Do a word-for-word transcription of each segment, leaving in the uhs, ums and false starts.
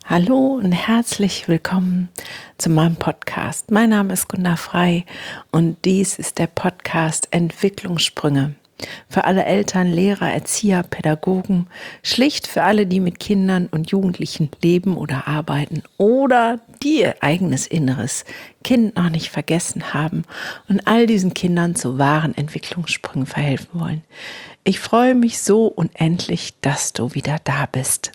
Hallo und herzlich willkommen zu meinem Podcast. Mein Name ist Gunda Frei und dies ist der Podcast Entwicklungssprünge. Für alle Eltern, Lehrer, Erzieher, Pädagogen, schlicht für alle, die mit Kindern und Jugendlichen leben oder arbeiten oder die ihr eigenes inneres Kind noch nicht vergessen haben und all diesen Kindern zu wahren Entwicklungssprüngen verhelfen wollen. Ich freue mich so unendlich, dass du wieder da bist.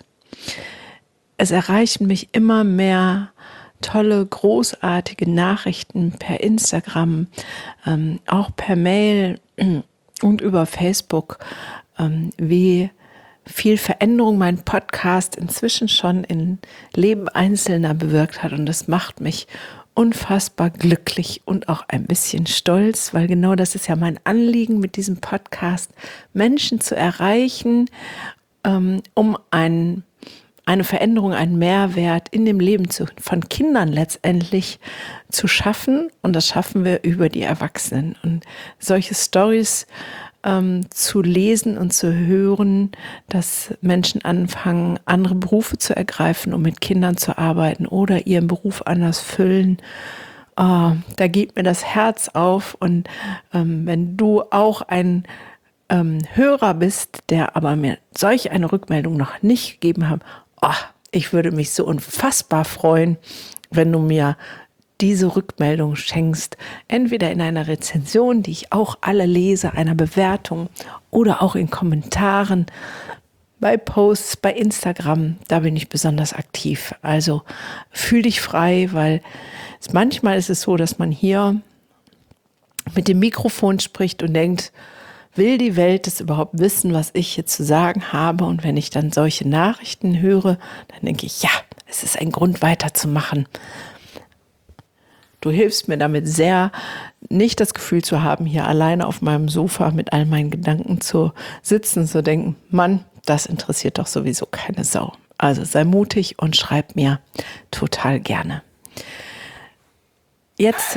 Es erreichen mich immer mehr tolle, großartige Nachrichten per Instagram, ähm, auch per Mail und über Facebook, ähm, wie viel Veränderung mein Podcast inzwischen schon im Leben Einzelner bewirkt hat. Und das macht mich unfassbar glücklich und auch ein bisschen stolz, weil genau das ist ja mein Anliegen mit diesem Podcast, Menschen zu erreichen, ähm, um einen eine Veränderung, einen Mehrwert in dem Leben zu, von Kindern letztendlich zu schaffen. Und das schaffen wir über die Erwachsenen. Und solche Storys ähm, zu lesen und zu hören, dass Menschen anfangen, andere Berufe zu ergreifen, um mit Kindern zu arbeiten oder ihren Beruf anders füllen, oh, da geht mir das Herz auf. Und ähm, wenn du auch ein ähm, Hörer bist, der aber mir solch eine Rückmeldung noch nicht gegeben hat, oh, ich würde mich so unfassbar freuen, wenn du mir diese Rückmeldung schenkst, entweder in einer Rezension, die ich auch alle lese, einer Bewertung oder auch in Kommentaren, bei Posts, bei Instagram, da bin ich besonders aktiv. Also fühl dich frei, weil es, manchmal ist es so, dass man hier mit dem Mikrofon spricht und denkt, will die Welt es überhaupt wissen, was ich hier zu sagen habe? Und wenn ich dann solche Nachrichten höre, dann denke ich, ja, es ist ein Grund weiterzumachen. Du hilfst mir damit sehr, nicht das Gefühl zu haben, hier alleine auf meinem Sofa mit all meinen Gedanken zu sitzen, zu denken, Mann, das interessiert doch sowieso keine Sau. Also sei mutig und schreib mir total gerne. Jetzt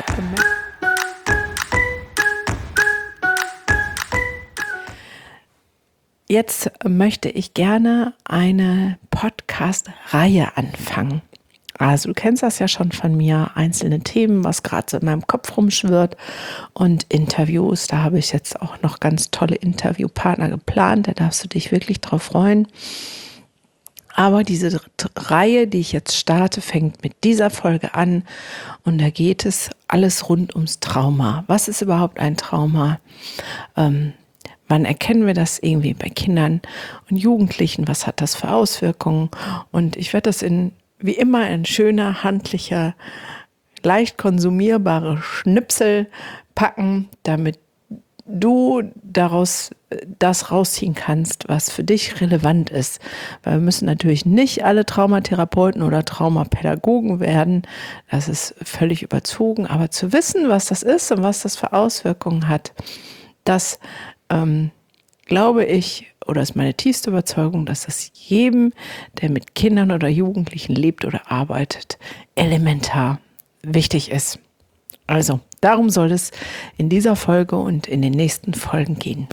Jetzt möchte ich gerne eine Podcast-Reihe anfangen. Also du kennst das ja schon von mir, einzelne Themen, was gerade so in meinem Kopf rumschwirrt und Interviews. Da habe ich jetzt auch noch ganz tolle Interviewpartner geplant, da darfst du dich wirklich drauf freuen. Aber diese Reihe, die ich jetzt starte, fängt mit dieser Folge an und da geht es alles rund ums Trauma. Was ist überhaupt ein Trauma? Ähm, Wann erkennen wir das irgendwie bei Kindern und Jugendlichen? Was hat das für Auswirkungen? Und ich werde das in, wie immer, in schöner, handlicher, leicht konsumierbare Schnipsel packen, damit du daraus das rausziehen kannst, was für dich relevant ist. Weil wir müssen natürlich nicht alle Traumatherapeuten oder Traumapädagogen werden. Das ist völlig überzogen. Aber zu wissen, was das ist und was das für Auswirkungen hat, das Ähm, glaube ich, oder ist meine tiefste Überzeugung, dass das jedem, der mit Kindern oder Jugendlichen lebt oder arbeitet, elementar wichtig ist. Also, darum soll es in dieser Folge und in den nächsten Folgen gehen.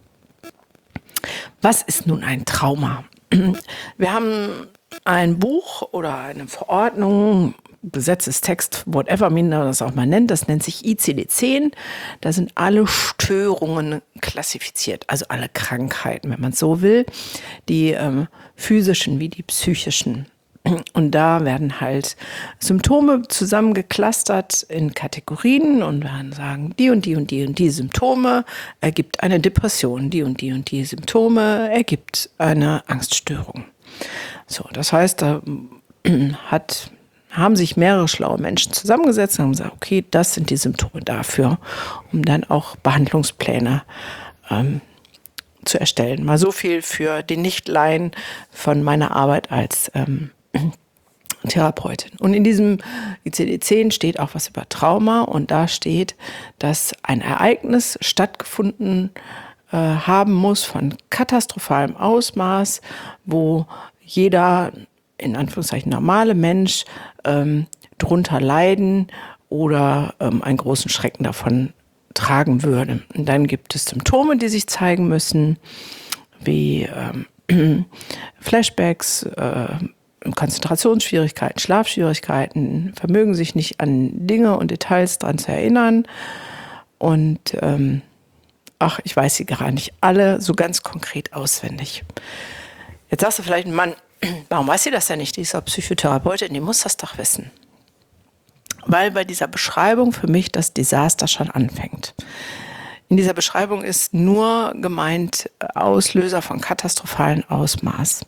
Was ist nun ein Trauma? Wir haben ein Buch oder eine Verordnung, Gesetzestext, whatever man das auch mal nennt, das nennt sich I C D zehn. Da sind alle Störungen klassifiziert, also alle Krankheiten, wenn man so will, die ähm, physischen wie die psychischen. Und da werden halt Symptome zusammengeklustert in Kategorien und werden sagen, die und die und die und die Symptome ergibt eine Depression, die und die und die Symptome ergibt eine Angststörung. So, das heißt, da hat haben sich mehrere schlaue Menschen zusammengesetzt und haben gesagt, okay, das sind die Symptome dafür, um dann auch Behandlungspläne ähm, zu erstellen. Mal so viel für den Nichtlaien von meiner Arbeit als ähm, Therapeutin. Und in diesem I C D zehn steht auch was über Trauma und da steht, dass ein Ereignis stattgefunden äh, haben muss von katastrophalem Ausmaß, wo jeder in Anführungszeichen normale Mensch ähm, drunter leiden oder ähm, einen großen Schrecken davon tragen würde. Und dann gibt es Symptome, die sich zeigen müssen, wie ähm, Flashbacks, äh, Konzentrationsschwierigkeiten, Schlafschwierigkeiten, vermögen sich nicht an Dinge und Details dran zu erinnern. Und ähm, ach, ich weiß sie gar nicht alle so ganz konkret auswendig. Jetzt sagst du vielleicht, Mann, warum weiß sie das denn nicht? Die ist doch Psychotherapeutin, die muss das doch wissen. Weil bei dieser Beschreibung für mich das Desaster schon anfängt. In dieser Beschreibung ist nur gemeint Auslöser von katastrophalen Ausmaß.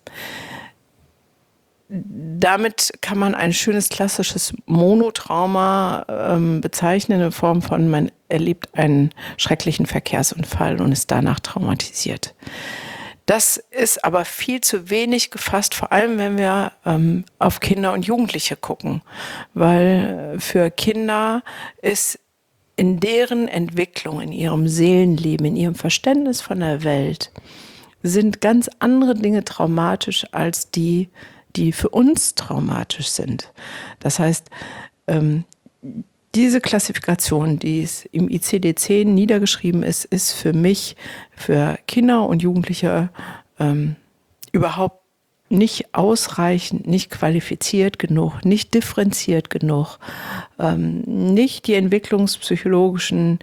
Damit kann man ein schönes klassisches Monotrauma ähm, bezeichnen in Form von, man erlebt einen schrecklichen Verkehrsunfall und ist danach traumatisiert. Das ist aber viel zu wenig gefasst, vor allem wenn wir ähm, auf Kinder und Jugendliche gucken, weil für Kinder ist in deren Entwicklung, in ihrem Seelenleben, in ihrem Verständnis von der Welt, sind ganz andere Dinge traumatisch als die, die für uns traumatisch sind. Das heißt, ähm, diese Klassifikation, die es im I C D zehn niedergeschrieben ist, ist für mich, für Kinder und Jugendliche ähm, überhaupt nicht ausreichend, nicht qualifiziert genug, nicht differenziert genug, ähm, nicht die entwicklungspsychologischen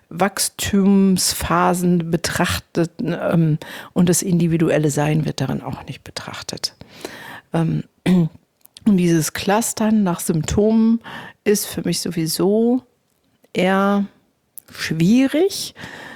Wachstumsphasen betrachtet ähm, und das individuelle Sein wird darin auch nicht betrachtet. Ähm, und dieses Clustern nach Symptomen ist für mich sowieso eher schwierig,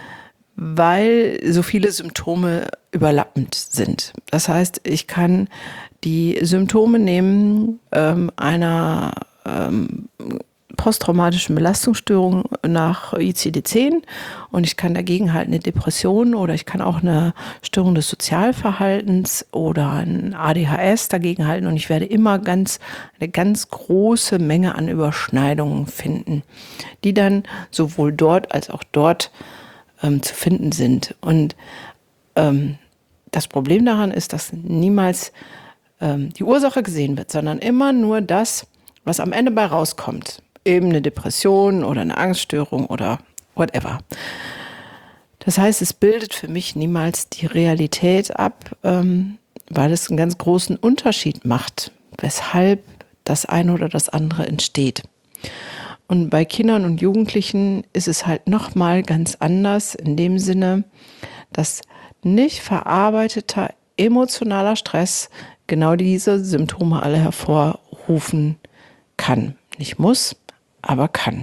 weil so viele Symptome überlappend sind. Das heißt, ich kann die Symptome nehmen ähm, einer ähm, posttraumatischen Belastungsstörung nach I C D zehn und ich kann dagegen halt eine Depression oder ich kann auch eine Störung des Sozialverhaltens oder ein A D H S dagegen halten und ich werde immer ganz eine ganz große Menge an Überschneidungen finden, die dann sowohl dort als auch dort ähm, zu finden sind. Und ähm, das Problem daran ist, dass niemals ähm, die Ursache gesehen wird, sondern immer nur das, was am Ende bei rauskommt. Eben eine Depression oder eine Angststörung oder whatever. Das heißt, es bildet für mich niemals die Realität ab, ähm, weil es einen ganz großen Unterschied macht, weshalb das eine oder das andere entsteht. Und bei Kindern und Jugendlichen ist es halt nochmal ganz anders in dem Sinne, dass nicht verarbeiteter emotionaler Stress genau diese Symptome alle hervorrufen kann. Nicht muss, aber kann.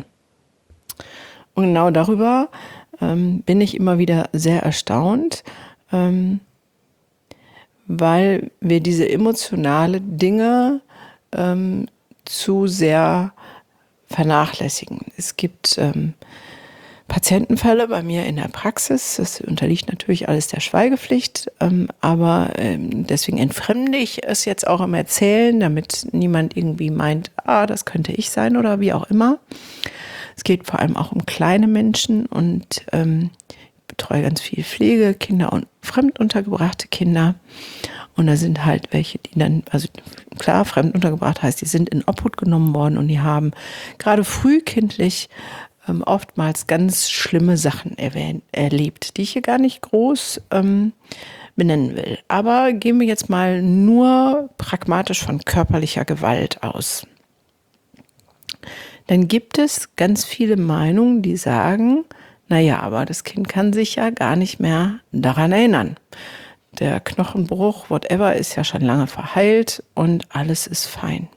Und genau darüber ähm, bin ich immer wieder sehr erstaunt, ähm, weil wir diese emotionale Dinge ähm, zu sehr vernachlässigen. Es gibt ähm, Patientenfälle bei mir in der Praxis, das unterliegt natürlich alles der Schweigepflicht, ähm, aber ähm, deswegen entfremde ich es jetzt auch im Erzählen, damit niemand irgendwie meint, ah, das könnte ich sein oder wie auch immer. Es geht vor allem auch um kleine Menschen und ähm, ich betreue ganz viel Pflege, Kinder und fremduntergebrachte Kinder. Und da sind halt welche, die dann, also klar, fremduntergebracht heißt, die sind in Obhut genommen worden und die haben gerade frühkindlich ähm, oftmals ganz schlimme Sachen erwähnt, erlebt, die ich hier gar nicht groß ähm, benennen will. Aber gehen wir jetzt mal nur pragmatisch von körperlicher Gewalt aus. Dann gibt es ganz viele Meinungen, die sagen, naja, aber das Kind kann sich ja gar nicht mehr daran erinnern. Der Knochenbruch, whatever, ist ja schon lange verheilt und alles ist fein.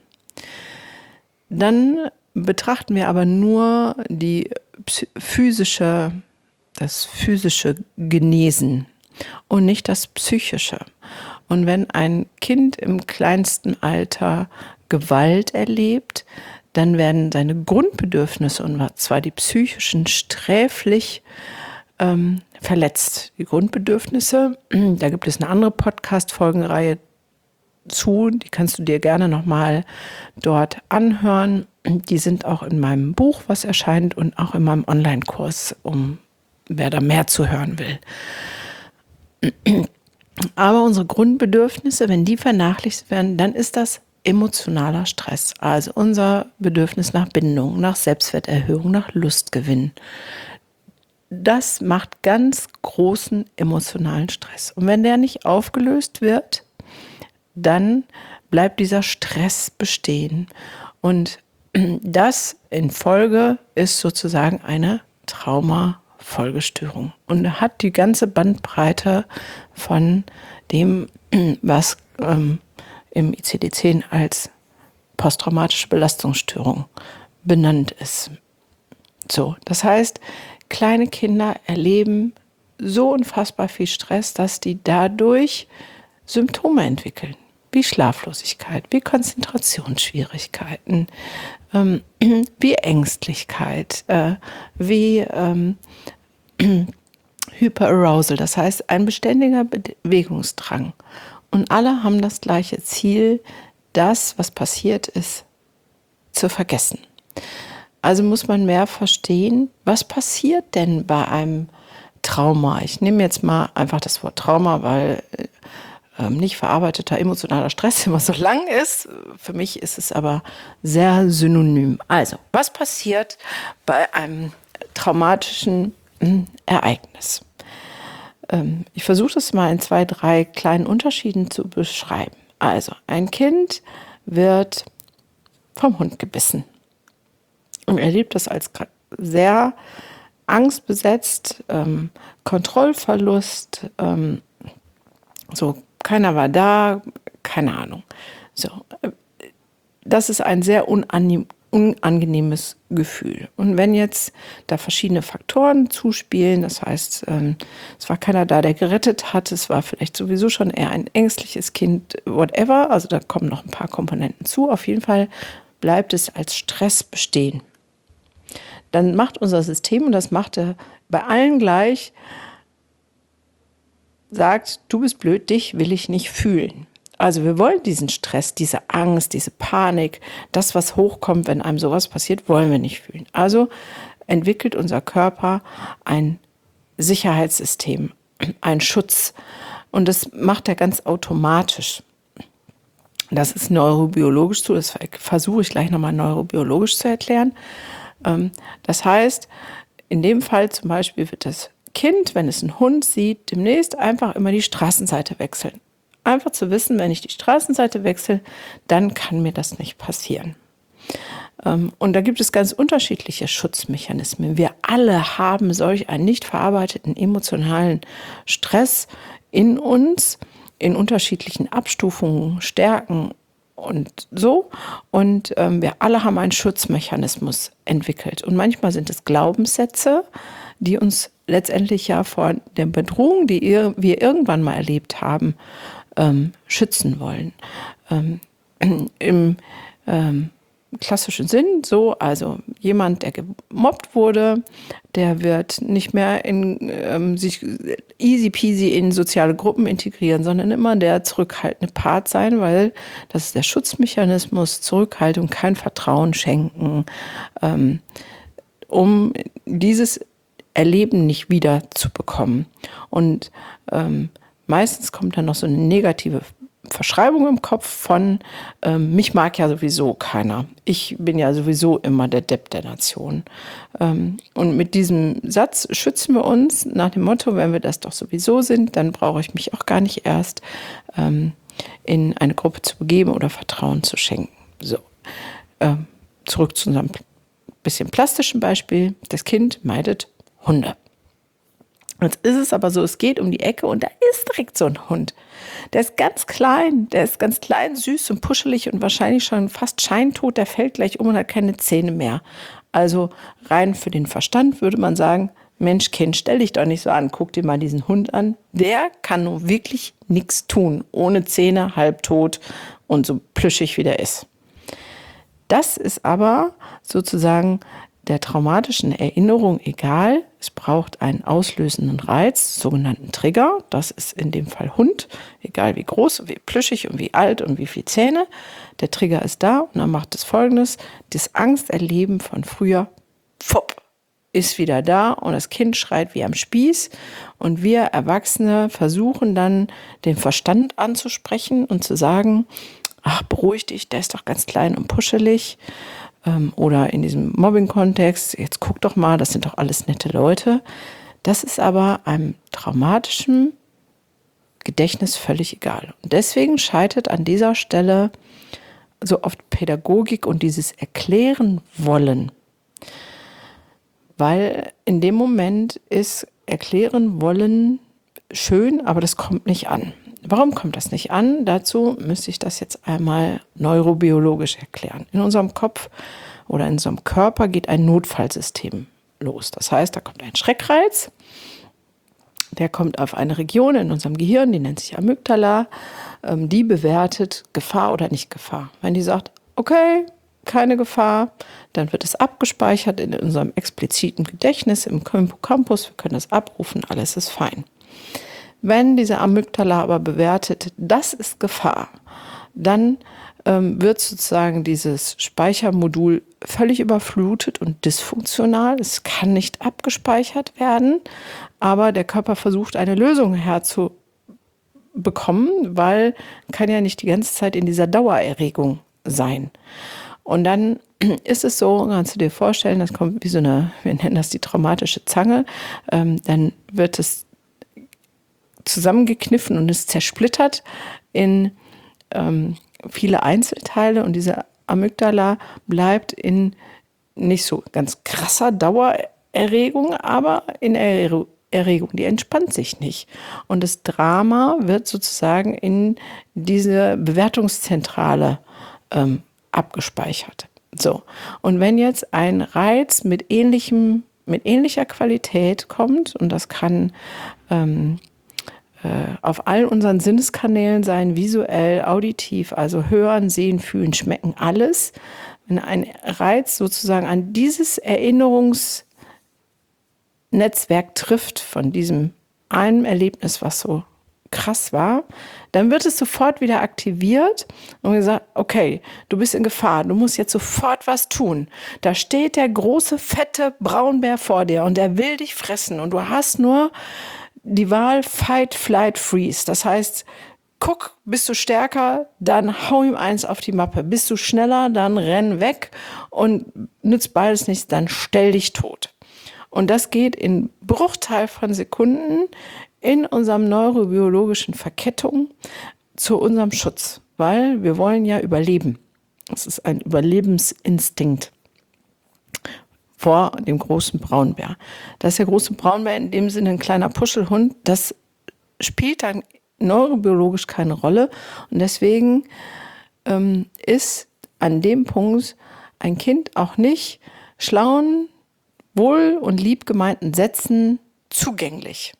Dann betrachten wir aber nur die physische, das physische Genesen und nicht das psychische. Und wenn ein Kind im kleinsten Alter Gewalt erlebt, dann werden seine Grundbedürfnisse, und zwar die psychischen, sträflich ähm, verletzt. Die Grundbedürfnisse, da gibt es eine andere Podcast-Folgenreihe zu, die kannst du dir gerne nochmal dort anhören. Die sind auch in meinem Buch, was erscheint, und auch in meinem Online-Kurs, um wer da mehr zu hören will. Aber unsere Grundbedürfnisse, wenn die vernachlässigt werden, dann ist das emotionaler Stress. Also unser Bedürfnis nach Bindung, nach Selbstwerterhöhung, nach Lustgewinn. Das macht ganz großen emotionalen Stress. Und wenn der nicht aufgelöst wird, dann bleibt dieser Stress bestehen. Und das in Folge ist sozusagen eine Traumafolgestörung und hat die ganze Bandbreite von dem, was ähm, im I C D zehn als posttraumatische Belastungsstörung benannt ist. So, das heißt, kleine Kinder erleben so unfassbar viel Stress, dass die dadurch Symptome entwickeln, wie Schlaflosigkeit, wie Konzentrationsschwierigkeiten, ähm, wie Ängstlichkeit, äh, wie ähm, Hyperarousal, das heißt ein beständiger Bewegungsdrang. Und alle haben das gleiche Ziel, das, was passiert ist, zu vergessen. Also muss man mehr verstehen, was passiert denn bei einem Trauma. Ich nehme jetzt mal einfach das Wort Trauma, weil äh, nicht verarbeiteter emotionaler Stress immer so lang ist. Für mich ist es aber sehr synonym. Also, was passiert bei einem traumatischen äh, Ereignis? Ähm, ich versuche das mal in zwei, drei kleinen Unterschieden zu beschreiben. Also, ein Kind wird vom Hund gebissen und erlebt das als sehr angstbesetzt, ähm, Kontrollverlust, ähm, so, keiner war da, keine Ahnung. So, das ist ein sehr unangenehm, unangenehmes Gefühl. Und wenn jetzt da verschiedene Faktoren zuspielen, das heißt, ähm, es war keiner da, der gerettet hat, es war vielleicht sowieso schon eher ein ängstliches Kind, whatever, also da kommen noch ein paar Komponenten zu, auf jeden Fall bleibt es als Stress bestehen. Dann macht unser System, und das macht er bei allen gleich, sagt, du bist blöd, dich will ich nicht fühlen. Also wir wollen diesen Stress, diese Angst, diese Panik, das, was hochkommt, wenn einem sowas passiert, wollen wir nicht fühlen. Also entwickelt unser Körper ein Sicherheitssystem, einen Schutz. Und das macht er ganz automatisch. Das ist neurobiologisch so, das versuche ich gleich nochmal neurobiologisch zu erklären. Das heißt, in dem Fall zum Beispiel wird das Kind, wenn es einen Hund sieht, demnächst einfach immer die Straßenseite wechseln. Einfach zu wissen, wenn ich die Straßenseite wechsle, dann kann mir das nicht passieren. Und da gibt es ganz unterschiedliche Schutzmechanismen. Wir alle haben solch einen nicht verarbeiteten emotionalen Stress in uns, in unterschiedlichen Abstufungen, Stärken und so. Und ähm, wir alle haben einen Schutzmechanismus entwickelt. Und manchmal sind es Glaubenssätze, die uns letztendlich ja vor der Bedrohung, die wir irgendwann mal erlebt haben, ähm, schützen wollen. Ähm, Im ähm, klassischen Sinn so, also jemand, der gemobbt wurde, der wird nicht mehr in ähm, sich easy peasy in soziale Gruppen integrieren, sondern immer der zurückhaltende Part sein, weil das ist der Schutzmechanismus, Zurückhaltung, kein Vertrauen schenken, ähm, um dieses Erleben nicht wieder zu bekommen. Und ähm, meistens kommt dann noch so eine negative Verschreibung im Kopf von, ähm, mich mag ja sowieso keiner. Ich bin ja sowieso immer der Depp der Nation. Ähm, und mit diesem Satz schützen wir uns nach dem Motto, wenn wir das doch sowieso sind, dann brauche ich mich auch gar nicht erst ähm, in eine Gruppe zu begeben oder Vertrauen zu schenken. So, ähm, zurück zu unserem bisschen plastischen Beispiel. Das Kind meidet Hunde. Jetzt ist es aber so, es geht um die Ecke und da ist direkt so ein Hund. Der ist ganz klein, der ist ganz klein, süß und puschelig und wahrscheinlich schon fast scheintot, der fällt gleich um und hat keine Zähne mehr. Also rein für den Verstand würde man sagen, Mensch, Kind, stell dich doch nicht so an, guck dir mal diesen Hund an. Der kann nun wirklich nichts tun, ohne Zähne, halbtot und so plüschig wie der ist. Das ist aber sozusagen der traumatischen Erinnerung egal. Es braucht einen auslösenden Reiz, sogenannten Trigger. Das ist in dem Fall Hund, egal wie groß, wie plüschig und wie alt und wie viele Zähne. Der Trigger ist da und dann macht es Folgendes. Das Angsterleben von früher, pfupp, ist wieder da und das Kind schreit wie am Spieß. Und wir Erwachsene versuchen dann, den Verstand anzusprechen und zu sagen, ach, beruhig dich, der ist doch ganz klein und puschelig. Oder in diesem Mobbing-Kontext, jetzt guck doch mal, das sind doch alles nette Leute. Das ist aber einem traumatischen Gedächtnis völlig egal. Und deswegen scheitert an dieser Stelle so oft Pädagogik und dieses Erklären wollen. Weil in dem Moment ist Erklären wollen schön, aber das kommt nicht an. Warum kommt das nicht an? Dazu müsste ich das jetzt einmal neurobiologisch erklären. In unserem Kopf oder in unserem Körper geht ein Notfallsystem los. Das heißt, da kommt ein Schreckreiz, der kommt auf eine Region in unserem Gehirn, die nennt sich Amygdala, ähm, die bewertet Gefahr oder nicht Gefahr. Wenn die sagt, okay, keine Gefahr, dann wird es abgespeichert in unserem expliziten Gedächtnis, im Hippocampus, wir können das abrufen, alles ist fein. Wenn diese Amygdala aber bewertet, das ist Gefahr, dann ähm, wird sozusagen dieses Speichermodul völlig überflutet und dysfunktional. Es kann nicht abgespeichert werden, aber der Körper versucht, eine Lösung herzubekommen, weil kann ja nicht die ganze Zeit in dieser Dauererregung sein. Und dann ist es so, kannst du dir vorstellen, das kommt wie so eine, wir nennen das die traumatische Zange, ähm, dann wird es zusammengekniffen und ist zersplittert in ähm, viele Einzelteile und diese Amygdala bleibt in nicht so ganz krasser Dauererregung, aber in Erregung. Erregung, die entspannt sich nicht. Und das Drama wird sozusagen in diese Bewertungszentrale ähm, abgespeichert. So. Und wenn jetzt ein Reiz mit ähnlichem, mit ähnlicher Qualität kommt, und das kann ähm, äh, auf all unseren Sinneskanälen sein, visuell, auditiv, also hören, sehen, fühlen, schmecken, alles, wenn ein Reiz sozusagen an dieses Erinnerungs Netzwerk trifft von diesem einen Erlebnis, was so krass war, dann wird es sofort wieder aktiviert und gesagt, okay, du bist in Gefahr, du musst jetzt sofort was tun. Da steht der große, fette Braunbär vor dir und der will dich fressen und du hast nur die Wahl Fight, Flight, Freeze. Das heißt, guck, bist du stärker, dann hau ihm eins auf die Mappe. Bist du schneller, dann renn weg und nützt beides nichts, dann stell dich tot. Und das geht in Bruchteil von Sekunden in unserem neurobiologischen Verkettung zu unserem Schutz, weil wir wollen ja überleben. Das ist ein Überlebensinstinkt vor dem großen Braunbär. Das ist der große Braunbär in dem Sinne ein kleiner Puschelhund. Das spielt dann neurobiologisch keine Rolle. Und deswegen ähm, ist an dem Punkt ein Kind auch nicht schlauen, wohl und lieb gemeinten Sätzen zugänglich.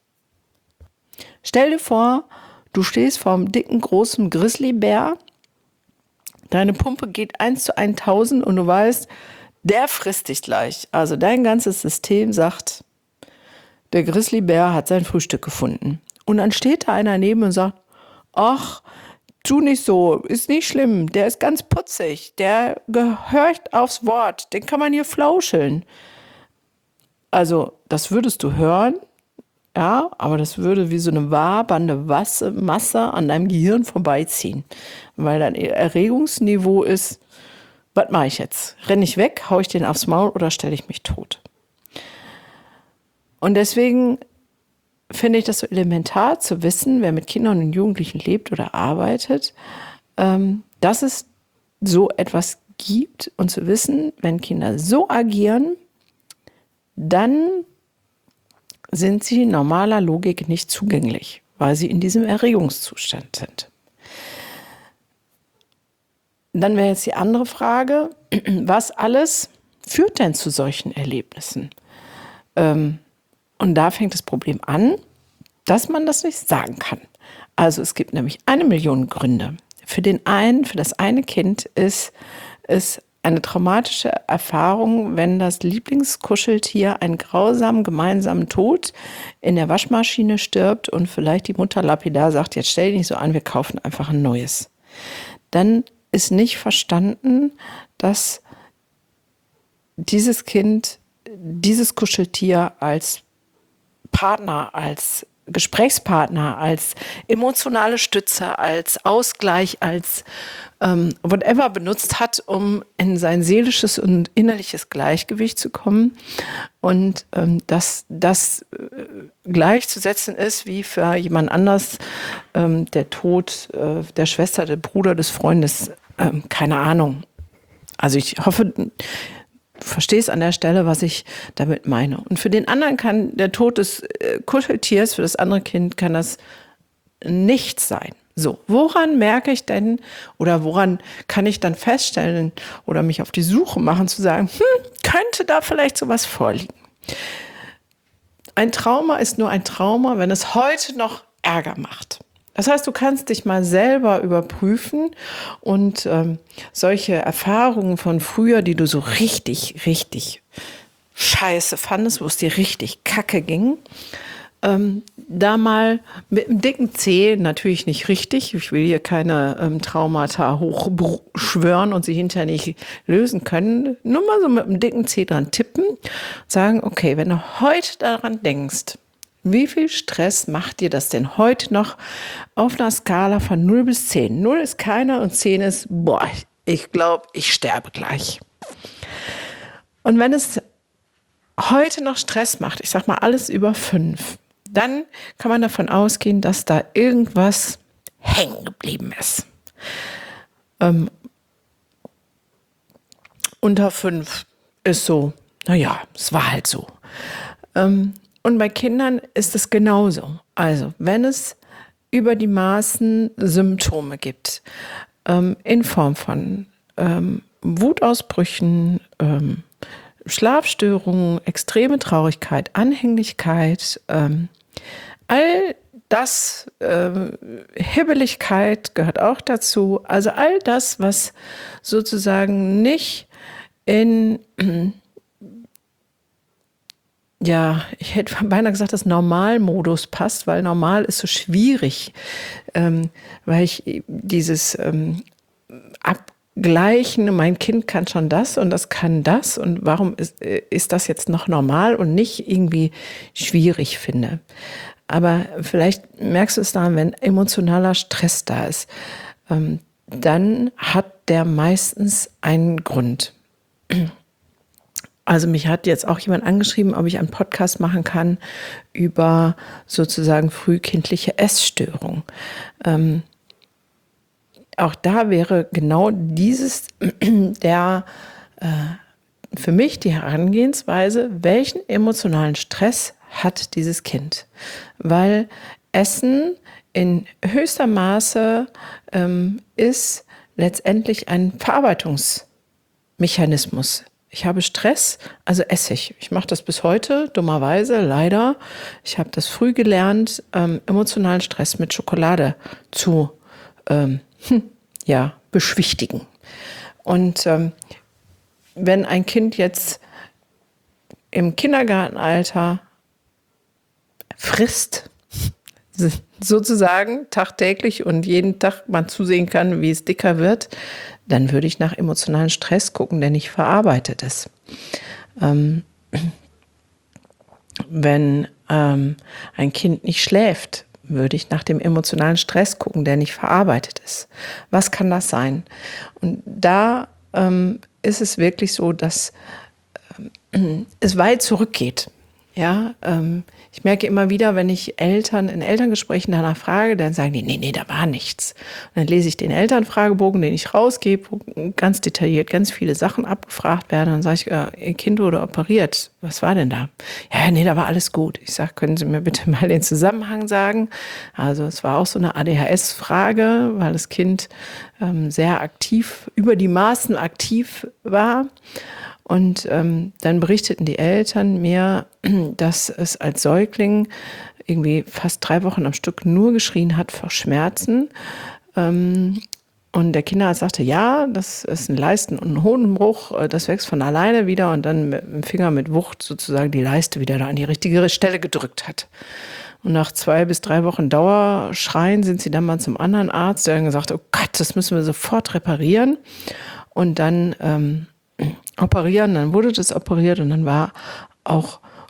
Stell dir vor, du stehst vor einem dicken, großen Grizzlybär, deine Pumpe geht eins zu tausend und du weißt, der frisst dich gleich. Also dein ganzes System sagt, der Grizzlybär hat sein Frühstück gefunden. Und dann steht da einer neben und sagt, ach, tu nicht so, ist nicht schlimm, der ist ganz putzig, der gehört aufs Wort, den kann man hier flauscheln. Also das würdest du hören, ja, aber das würde wie so eine wabernde Masse an deinem Gehirn vorbeiziehen, weil dein Erregungsniveau ist, was mache ich jetzt? Renne ich weg, haue ich den aufs Maul oder stelle ich mich tot? Und deswegen finde ich das so elementar zu wissen, wer mit Kindern und Jugendlichen lebt oder arbeitet, ähm, dass es so etwas gibt und zu wissen, wenn Kinder so agieren, dann sind sie normaler Logik nicht zugänglich, weil sie in diesem Erregungszustand sind. Dann wäre jetzt die andere Frage, was alles führt denn zu solchen Erlebnissen? Ähm, und da fängt das Problem an, dass man das nicht sagen kann. Also es gibt nämlich eine Million Gründe. Für den einen, für das eine Kind ist es eine traumatische Erfahrung, wenn das Lieblingskuscheltier einen grausamen gemeinsamen Tod in der Waschmaschine stirbt und vielleicht die Mutter lapidar sagt, jetzt stell dich nicht so an, wir kaufen einfach ein neues. Dann ist nicht verstanden, dass dieses Kind dieses Kuscheltier als Partner, als Gesprächspartner, als emotionale Stütze, als Ausgleich, als ähm, whatever benutzt hat, um in sein seelisches und innerliches Gleichgewicht zu kommen. Und ähm, dass das äh, gleichzusetzen ist wie für jemand anders ähm, der Tod äh, der Schwester, der Bruder, des Freundes, ähm, keine Ahnung. Also ich hoffe, du verstehst an der Stelle, was ich damit meine. Und für den anderen kann der Tod des äh, Kuscheltiers, für das andere Kind kann das nichts sein. So, woran merke ich denn oder woran kann ich dann feststellen oder mich auf die Suche machen, zu sagen, hm, könnte da vielleicht sowas vorliegen? Ein Trauma ist nur ein Trauma, wenn es heute noch Ärger macht. Das heißt, du kannst dich mal selber überprüfen und ähm, solche Erfahrungen von früher, die du so richtig, richtig scheiße fandest, wo es dir richtig kacke ging, ähm, da mal mit einem dicken Zeh, natürlich nicht richtig, ich will hier keine ähm, Traumata hochschwören und sie hinterher nicht lösen können, nur mal so mit einem dicken Zeh dran tippen, sagen, okay, wenn du heute daran denkst, wie viel Stress macht dir das denn heute noch auf einer Skala von null bis zehn? null ist keiner und zehn ist, boah, ich glaube, ich sterbe gleich. Und wenn es heute noch Stress macht, ich sag mal alles über fünf, dann kann man davon ausgehen, dass da irgendwas hängen geblieben ist. Ähm, unter fünf ist so, naja, es war halt so. Ähm, Und bei Kindern ist es genauso. Also, wenn es über die Maßen Symptome gibt, ähm, in Form von ähm, Wutausbrüchen, ähm, Schlafstörungen, extreme Traurigkeit, Anhänglichkeit, ähm, all das, ähm, Hibbeligkeit gehört auch dazu. Also all das, was sozusagen nicht in ja, ich hätte beinahe gesagt, dass Normalmodus passt, weil normal ist so schwierig, ähm, weil ich dieses ähm, Abgleichen, mein Kind kann schon das und das kann das und warum ist, ist das jetzt noch normal und nicht irgendwie schwierig finde. Aber vielleicht merkst du es daran, wenn emotionaler Stress da ist, ähm, dann hat der meistens einen Grund. Also mich hat jetzt auch jemand angeschrieben, ob ich einen Podcast machen kann über sozusagen frühkindliche Essstörung. Ähm, auch da wäre genau dieses der äh, für mich die Herangehensweise, welchen emotionalen Stress hat dieses Kind? Weil Essen in höchster Maße ähm, ist letztendlich ein Verarbeitungsmechanismus. Ich habe Stress, also esse ich. Ich mache das bis heute, dummerweise, leider. Ich habe das früh gelernt, ähm, emotionalen Stress mit Schokolade zu ähm, hm, ja, beschwichtigen. Und ähm, wenn ein Kind jetzt im Kindergartenalter frisst, sozusagen tagtäglich und jeden Tag man zusehen kann, wie es dicker wird, dann würde ich nach emotionalen Stress gucken, der nicht verarbeitet ist. Ähm, wenn ähm, ein Kind nicht schläft, würde ich nach dem emotionalen Stress gucken, der nicht verarbeitet ist. Was kann das sein? Und da ähm, ist es wirklich so, dass ähm, es weit zurückgeht. Ja, ähm, ich merke immer wieder, wenn ich Eltern in Elterngesprächen danach frage, dann sagen die, nee, nee, da war nichts. Und dann lese ich den Elternfragebogen, den ich rausgebe, wo ganz detailliert ganz viele Sachen abgefragt werden. Dann sage ich, äh, ihr Kind wurde operiert. Was war denn da? Ja, nee, da war alles gut. Ich sage, können Sie mir bitte mal den Zusammenhang sagen? Also es war auch so eine A D H S-Frage, weil das Kind ähm, sehr aktiv, über die Maßen aktiv war. Und ähm, dann berichteten die Eltern mir, dass es als Säugling irgendwie fast drei Wochen am Stück nur geschrien hat vor Schmerzen. Ähm, und der Kinderarzt sagte, ja, das ist ein Leisten- und ein Hodenbruch, das wächst von alleine wieder und dann mit dem Finger mit Wucht sozusagen die Leiste wieder da an die richtige Stelle gedrückt hat. Und nach zwei bis drei Wochen Dauerschreien sind sie dann mal zum anderen Arzt, der dann gesagt hat, oh Gott, das müssen wir sofort reparieren. Und dann ähm, operieren, dann wurde das operiert und dann war auch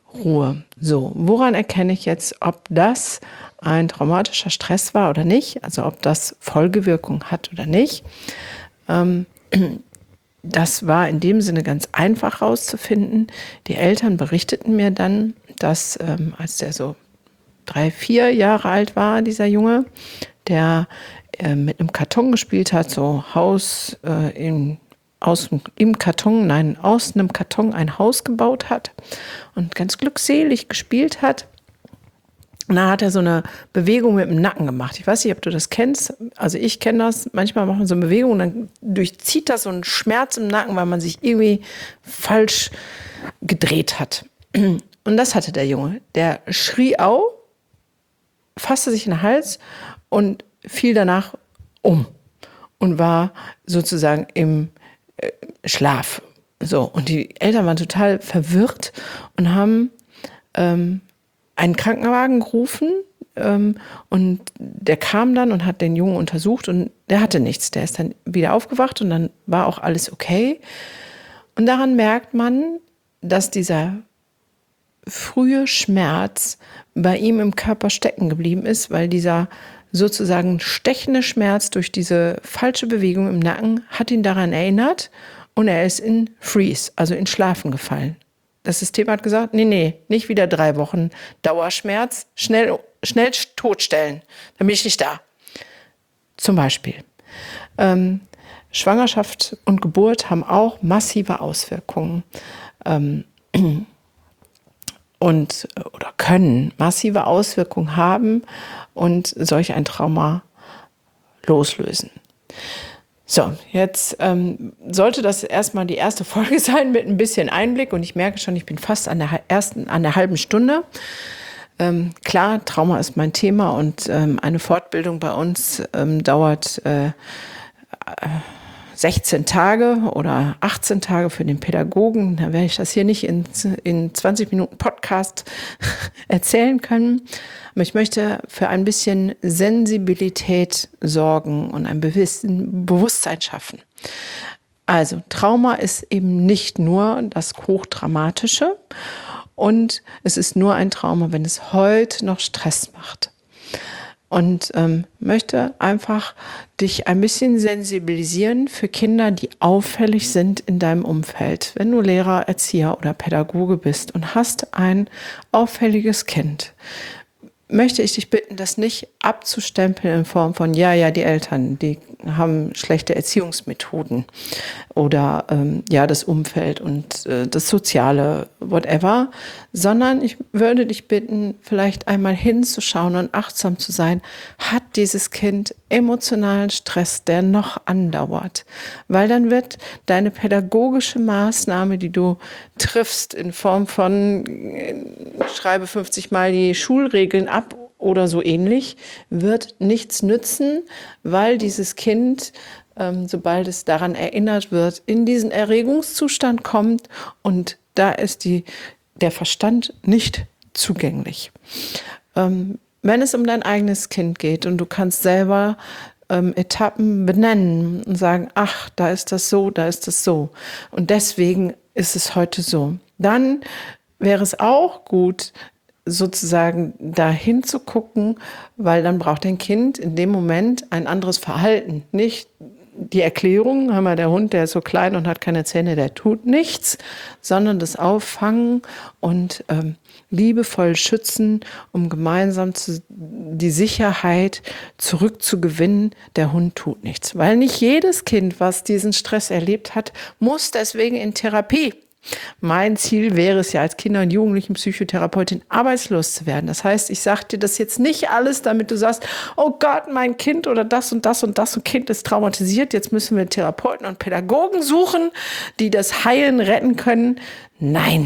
Ruhe. So, woran erkenne ich jetzt, ob das ein traumatischer Stress war oder nicht? Also ob das Folgewirkung hat oder nicht? Ähm, das war in dem Sinne ganz einfach rauszufinden. Die Eltern berichteten mir dann, dass ähm, als der so drei, vier Jahre alt war, dieser Junge, der äh, mit einem Karton gespielt hat, so Haus äh, in aus im Karton, nein, aus einem Karton ein Haus gebaut hat und ganz glückselig gespielt hat. Und dann hat er so eine Bewegung mit dem Nacken gemacht. Ich weiß nicht, ob du das kennst. Also ich kenne das. Manchmal macht man so eine Bewegung und dann durchzieht das so einen Schmerz im Nacken, weil man sich irgendwie falsch gedreht hat. Und das hatte der Junge. Der schrie au, fasste sich in den Hals und fiel danach um und war sozusagen im Schlaf. So, und die Eltern waren total verwirrt und haben ähm, einen Krankenwagen gerufen ähm, und der kam dann und hat den Jungen untersucht und der hatte nichts. Der ist dann wieder aufgewacht und dann war auch alles okay. Und daran merkt man, dass dieser frühe Schmerz bei ihm im Körper stecken geblieben ist, weil dieser sozusagen stechende Schmerz durch diese falsche Bewegung im Nacken hat ihn daran erinnert und er ist in Freeze, also in Schlafen gefallen. Das System hat gesagt, nee, nee, nicht wieder drei Wochen Dauerschmerz, schnell, schnell totstellen, dann bin ich nicht da. Zum Beispiel. Ähm, Schwangerschaft und Geburt haben auch massive Auswirkungen. Ähm, und oder können massive Auswirkungen haben und solch ein Trauma loslösen. So, jetzt ähm, sollte das erstmal die erste Folge sein mit ein bisschen Einblick und ich merke schon, ich bin fast an der ersten, an der halben Stunde. Ähm, klar, Trauma ist mein Thema und ähm, eine Fortbildung bei uns ähm, dauert äh, sechzehn Tage oder achtzehn Tage für den Pädagogen. Da werde ich das hier nicht in, in zwanzig Minuten Podcast erzählen können. Aber ich möchte für ein bisschen Sensibilität sorgen und ein Bewusstsein schaffen. Also Trauma ist eben nicht nur das Hochdramatische und es ist nur ein Trauma, wenn es heute noch Stress macht. Und ähm, möchte einfach dich ein bisschen sensibilisieren für Kinder, die auffällig sind in deinem Umfeld. Wenn du Lehrer, Erzieher oder Pädagoge bist und hast ein auffälliges Kind, möchte ich dich bitten, das nicht abzustempeln in Form von, ja, ja, die Eltern, die haben schlechte Erziehungsmethoden oder ähm, ja, das Umfeld und äh, das Soziale, whatever, sondern ich würde dich bitten, vielleicht einmal hinzuschauen und achtsam zu sein, hat dieses Kind emotionalen Stress, der noch andauert? Weil dann wird deine pädagogische Maßnahme, die du triffst in Form von, äh, schreibe fünfzig Mal die Schulregeln ab, oder so ähnlich, wird nichts nützen, weil dieses Kind, ähm, sobald es daran erinnert wird, in diesen Erregungszustand kommt und da ist die, der Verstand nicht zugänglich. Ähm, wenn es um dein eigenes Kind geht und du kannst selber ähm, Etappen benennen und sagen, ach, da ist das so, da ist das so und deswegen ist es heute so, dann wäre es auch gut, sozusagen dahin zu gucken, weil dann braucht dein Kind in dem Moment ein anderes Verhalten. Nicht die Erklärung, hör mal, der Hund, der ist so klein und hat keine Zähne, der tut nichts, sondern das Auffangen und ähm, liebevoll schützen, um gemeinsam zu, die Sicherheit zurückzugewinnen, der Hund tut nichts. Weil nicht jedes Kind, was diesen Stress erlebt hat, muss deswegen in Therapie. Mein Ziel wäre es ja, als Kinder- und Jugendlichen-Psychotherapeutin arbeitslos zu werden. Das heißt, ich sage dir das jetzt nicht alles, damit du sagst, oh Gott, mein Kind oder das und das und das und Kind ist traumatisiert, jetzt müssen wir Therapeuten und Pädagogen suchen, die das heilen, retten können. Nein.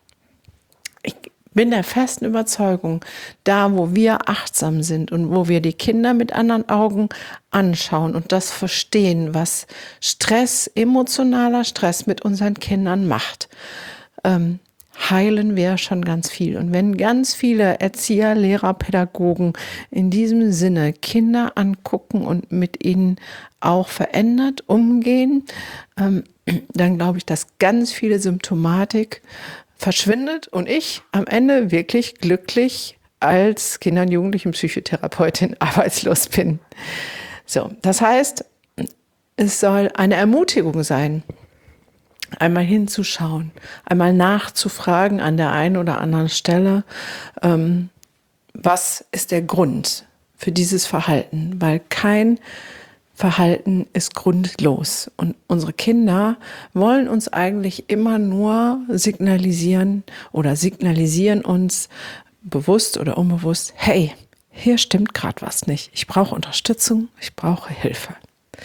Ich bin der festen Überzeugung, da wo wir achtsam sind und wo wir die Kinder mit anderen Augen anschauen und das verstehen, was Stress, emotionaler Stress mit unseren Kindern macht, ähm, heilen wir schon ganz viel. Und wenn ganz viele Erzieher, Lehrer, Pädagogen in diesem Sinne Kinder angucken und mit ihnen auch verändert umgehen, ähm, dann glaube ich, dass ganz viele Symptomatik verschwindet und ich am Ende wirklich glücklich als Kinder- und Jugendlichen-Psychotherapeutin arbeitslos bin. So, das heißt, es soll eine Ermutigung sein, einmal hinzuschauen, einmal nachzufragen an der einen oder anderen Stelle, ähm, was ist der Grund für dieses Verhalten? Weil kein Verhalten ist grundlos. Und unsere Kinder wollen uns eigentlich immer nur signalisieren oder signalisieren uns bewusst oder unbewusst, hey, hier stimmt gerade was nicht. Ich brauche Unterstützung, ich brauche Hilfe.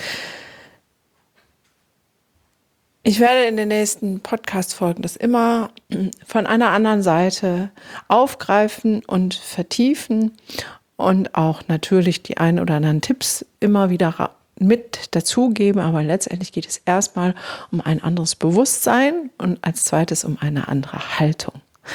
Ich werde in den nächsten Podcast-Folgen das immer von einer anderen Seite aufgreifen und vertiefen und auch natürlich die ein oder anderen Tipps immer wieder mit dazugeben. Aber letztendlich geht es erstmal um ein anderes Bewusstsein und als zweites um eine andere Haltung.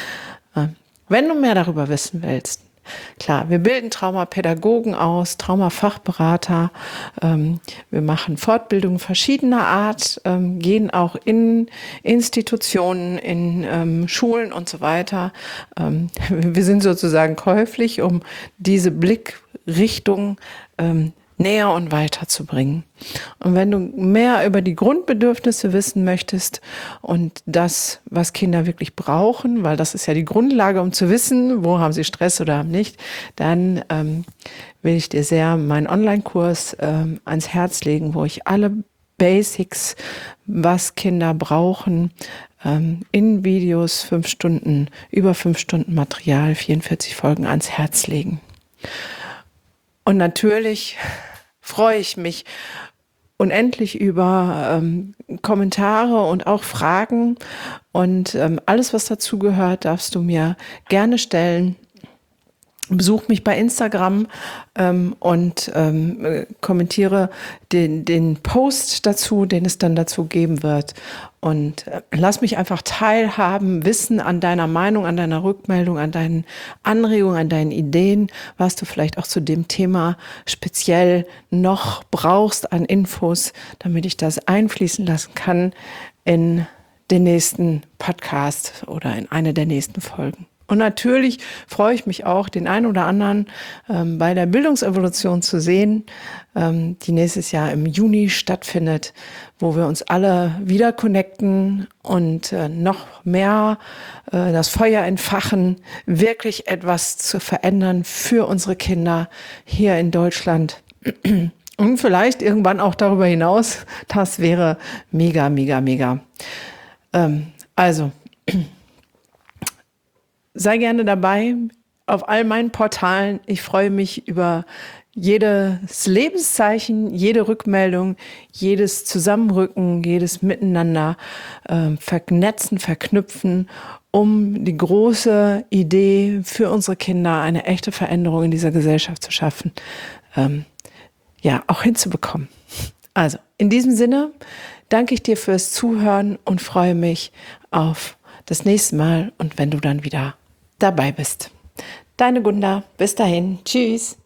Wenn du mehr darüber wissen willst, klar, wir bilden Traumapädagogen aus, Traumafachberater, ähm, wir machen Fortbildungen verschiedener Art, ähm, gehen auch in Institutionen, in ähm, Schulen und so weiter. Ähm, wir sind sozusagen käuflich, um diese Blickrichtung ähm, näher und weiter zu bringen. Und wenn du mehr über die Grundbedürfnisse wissen möchtest und das, was Kinder wirklich brauchen, weil das ist ja die Grundlage, um zu wissen, wo haben sie Stress oder haben nicht, dann ähm, will ich dir sehr meinen Online-Kurs ähm, ans Herz legen, wo ich alle Basics, was Kinder brauchen, ähm, in Videos, fünf Stunden, über fünf Stunden Material, vierundvierzig Folgen ans Herz legen. Und natürlich freue ich mich unendlich über ähm, Kommentare und auch Fragen. Und ähm, alles, was dazu gehört, darfst du mir gerne stellen. Besuch mich bei Instagram ähm, und ähm, kommentiere den, den Post dazu, den es dann dazu geben wird. Und äh, lass mich einfach teilhaben, wissen an deiner Meinung, an deiner Rückmeldung, an deinen Anregungen, an deinen Ideen, was du vielleicht auch zu dem Thema speziell noch brauchst an Infos, damit ich das einfließen lassen kann in den nächsten Podcast oder in eine der nächsten Folgen. Und natürlich freue ich mich auch, den einen oder anderen ähm, bei der Bildungsevolution zu sehen, ähm, die nächstes Jahr im Juni stattfindet, wo wir uns alle wieder connecten und äh, noch mehr äh, das Feuer entfachen, wirklich etwas zu verändern für unsere Kinder hier in Deutschland. Und vielleicht irgendwann auch darüber hinaus. Das wäre mega, mega, mega. Ähm, also... Sei gerne dabei auf all meinen Portalen. Ich freue mich über jedes Lebenszeichen, jede Rückmeldung, jedes Zusammenrücken, jedes Miteinander äh, vernetzen, verknüpfen, um die große Idee für unsere Kinder, eine echte Veränderung in dieser Gesellschaft zu schaffen, ähm, ja, auch hinzubekommen. Also, in diesem Sinne danke ich dir fürs Zuhören und freue mich auf das nächste Mal und wenn du dann wieder dabei bist. Deine Gunda, bis dahin, tschüss.